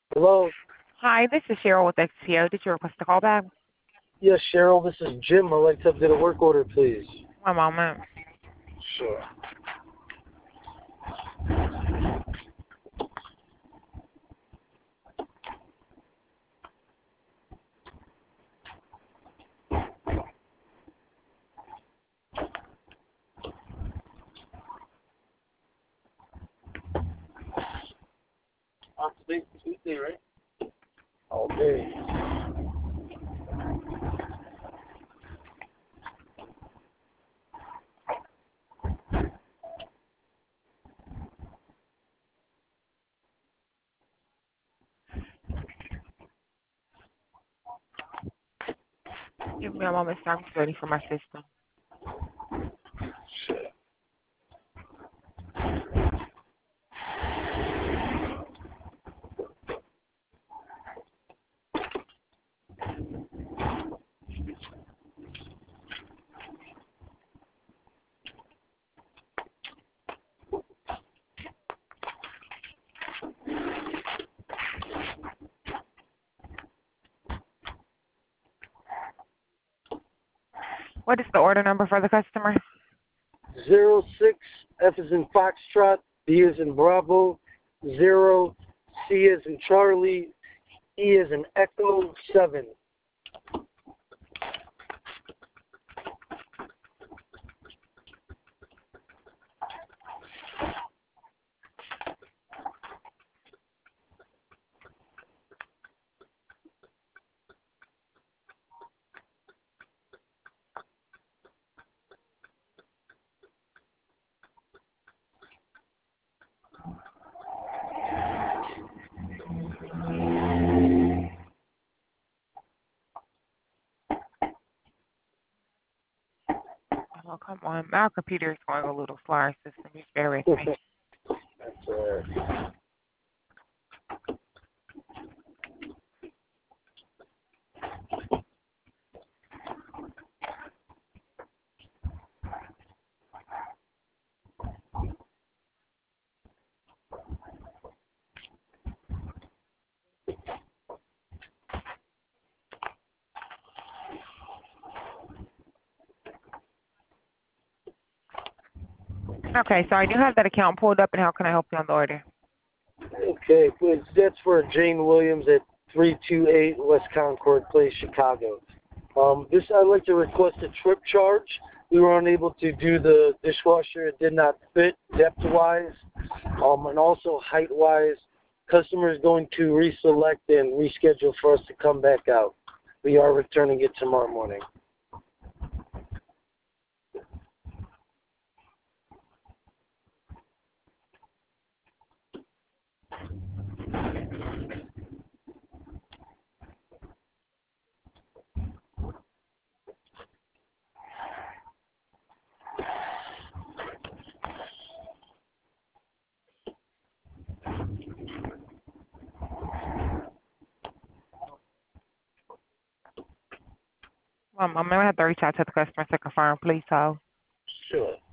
Hello? Hi, this is Cheryl with XTO. Did you request a call back? Yes, Cheryl, this is Jim. I'd like to update a work order, please. One moment. Sure. Today's Tuesday, right? All day. Give me a moment, sir. I'm just ready for my system. Sure. What is the order number for the customer? 06, F is in Foxtrot, B is in Bravo, 0, C is in Charlie, E is in Echo, 7. Oh, come on. My computer is going a little slow. Our system. Just bear with me. That's all right. Okay, so I do have that account pulled up, and how can I help you on the order? Okay, please. That's for Jane Williams at 328 West Concord Place, Chicago. I'd like to request a trip charge. We were unable to do the dishwasher. It did not fit depth-wise, and also height-wise. Customer is going to reselect and reschedule for us to come back out. We are returning it tomorrow morning. I'm going to have to reach out to the customer to confirm. Please hold. Sure.